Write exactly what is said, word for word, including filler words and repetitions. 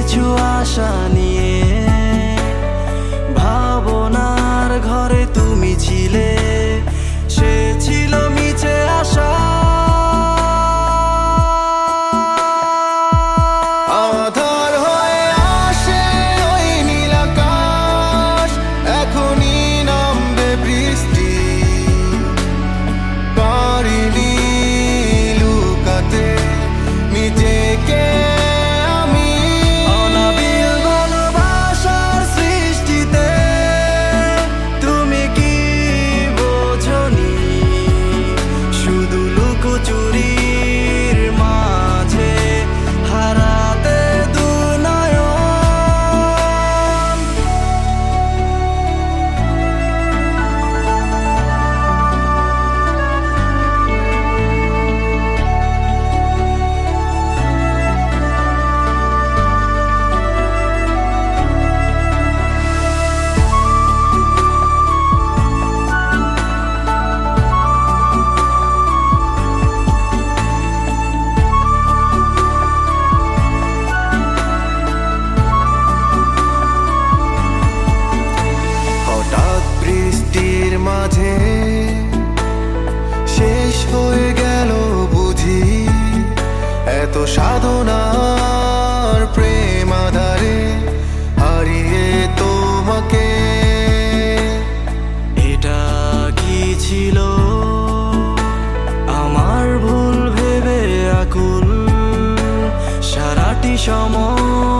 কিছু আশা নিয়ে ভাবনার ঘরে তুমি ছিলে, সে ছিল মিছে আশা। আধার হয়ে আসে ওই নীল আকাশ, এখনই নামবে বৃষ্টি। পারিনি লুকাতে নিজেকে আমি, অনাবিল ভালোবাসার সৃষ্টিতে তুমি কি বোঝনি? শুধু লুকোচুরির মাঝে হারাতে দু নয়ন। হঠাৎ বৃষ্টির মাঝে শেষ হয়ে গেল বুঝি এত সাধনার প্রেম আধারে হারিয়ে তোমাকে। এটা কি ছিল আমার ভুল ভেবে আকুল সারাটি সময়